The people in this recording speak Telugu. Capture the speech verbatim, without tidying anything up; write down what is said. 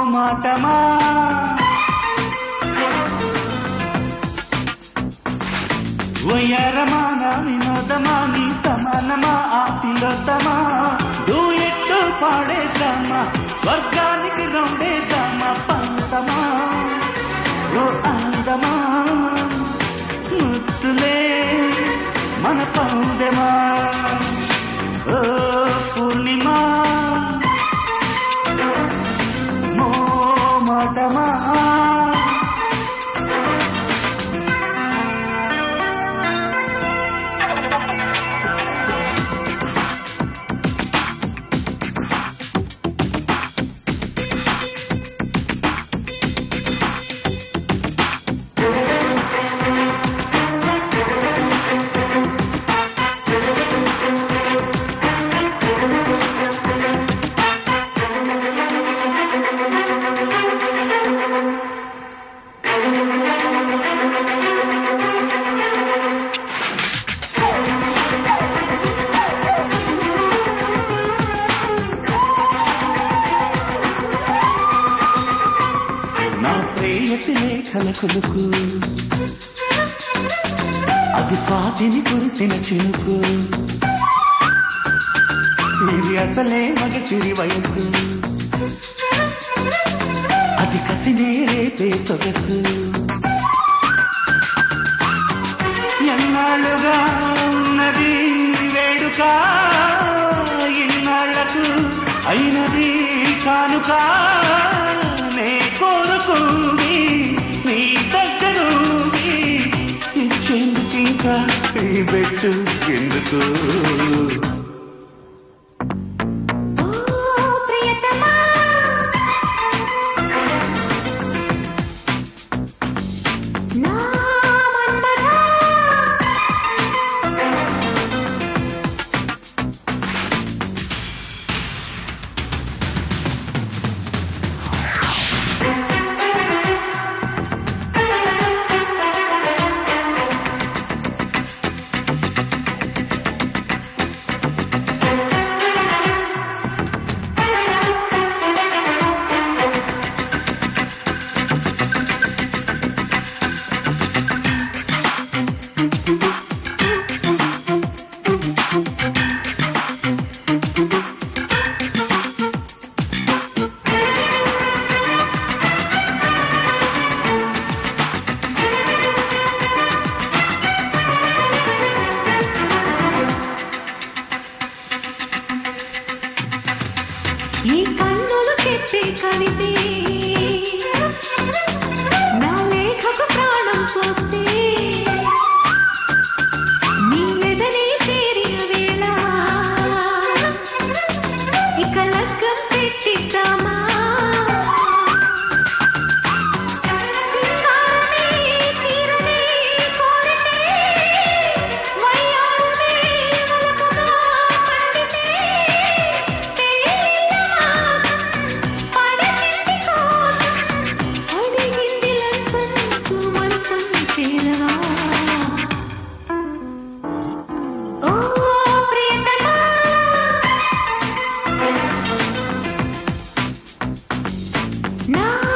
మాటమా వయ్యారమానా వినోదమా నీ సమానమా ఆ తిలోతమా దూయెట్టు పాడేద్దామా స్వర్గానికి రౌండేద్దామా పంతమా ఓ అందమా ముద్దులే మన పౌదమా ఓ పూర్ణిమా మో మాటమా కలకులుకు అది స్వాతిని కురిసిన చినుకు ఇది అసలే మగసిరి వయసు అది కసినే రేపే సొగసు ఎన్నాళ్ళుగా ఉన్నది వేడుక ఇన్నాళ్లకు అయినది కానుక నే కోరుకుంది నీ దగ్గరుంది ఇచ్చేందుకు ఇంకా ఈ పెట్టు ఎందుకు ఈ కన్నులు చెప్పే కవితే నా లేఖకు ప్రాణం పోస్తే నీ ఎదనే చేరిన వేళ ఇక లగ్గం పెట్టిద్దామా నా